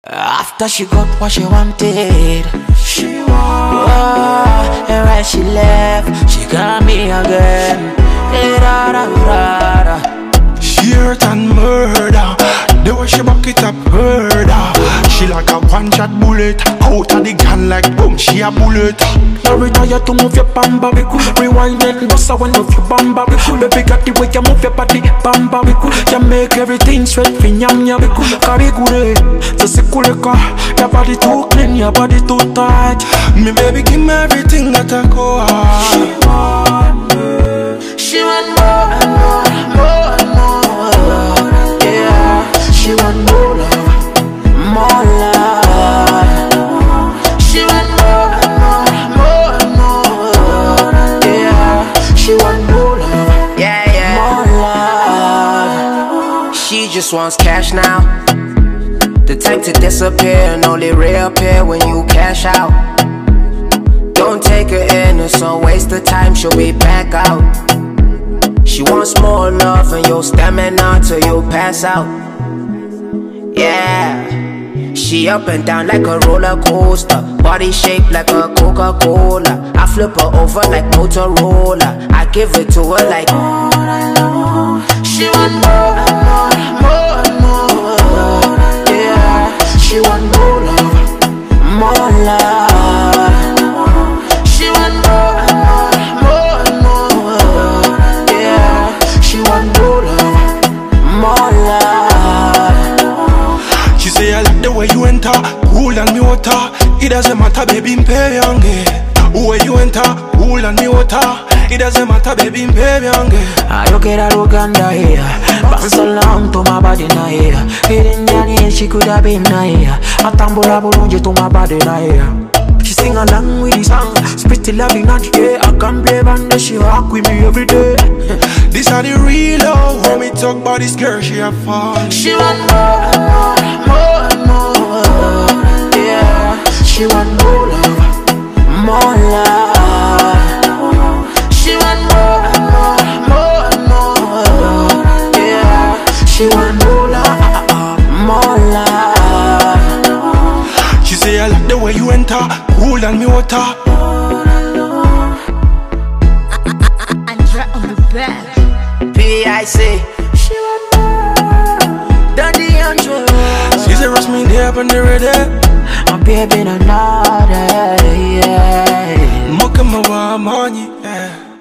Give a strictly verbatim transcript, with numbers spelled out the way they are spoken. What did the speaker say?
After she got what she wanted, she want, oh, and when she left, she got me again. Da, da, da, da. She hurt and murder. The way she back it up, murder. She like a one-shot bullet. Out of the gun like boom, she a bullet. Now retire to move your bamba. Rewind and bust a one of your bamba. Baby got the way you move your body, bamba. You make everything sweat for nyam nyam. Carry good, just a cool car. Your body too clean, your body too tight. Me baby give me everything that I go hard. She want more, she want more and more, more and more. Yeah, she want more love, more love. She want more and more, more and more. Yeah, she want more love, yeah, yeah, more love. She just wants cash now, the type to disappear and only reappear when you cash out. Don't take her in, it's a waste of time, she'll be back out. She wants more love and your stamina till you pass out. Yeah, she up and down like a roller coaster, body shaped like a Coca-Cola. I flip her over like Motorola, I give it to her like all I know. She want more and more, more and more. Yeah, she want more love, more love. She want more and more, more and more. Yeah, she want more love, more love. She say I like the way you enter, cool and me water. It doesn't matter, baby, pay yange. Where you enter, cool and me water. It doesn't matter, baby, pay yange. I get a Uganda here, bounce along to my body na here. Hidden Yanni, she could have been na here. A tambula bulunji to my body na here. She sing along with the song, spit the love in the air. I can play band, she rock with me every day. This are the real love, when me talk about this girl, she a fall. She want more and more, more and more. Yeah, she want more love, more love. She want more and more, more and more. Yeah, she want more love, more love. She say I like the way you enter, cool and me water. Andra on the bed. P I C. She want more. Daddy Andra. She say rush me there up on the ready. My baby no nada, yeah. Mocha my money, yeah.